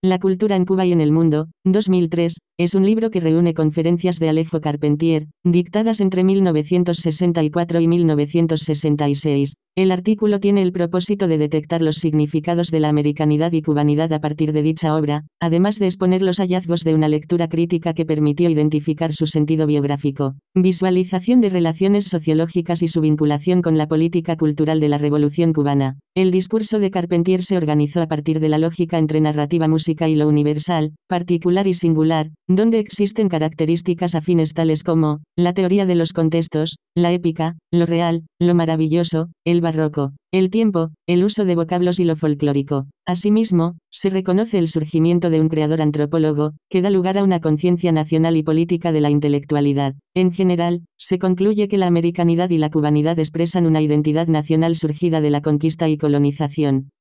La cultura en Cuba y en el mundo, 2003, es un libro que reúne conferencias de Alejo Carpentier, dictadas entre 1964 y 1966. El artículo tiene el propósito de detectar los significados de la americanidad y cubanidad a partir de dicha obra, además de exponer los hallazgos de una lectura crítica que permitió identificar su sentido biográfico, visualización de relaciones sociológicas y su vinculación con la política cultural de la Revolución cubana. El discurso de Carpentier se organizó a partir de la lógica entre narrativa, música y lo universal, particular y singular, donde existen características afines tales como la teoría de los contextos, la épica, lo real, lo maravilloso, el barroco, el tiempo, el uso de vocablos y lo folclórico. Asimismo, se reconoce el surgimiento de un creador antropólogo, que da lugar a una conciencia nacional y política de la intelectualidad. En general, se concluye que la americanidad y la cubanidad expresan una identidad nacional surgida de la conquista y colonización.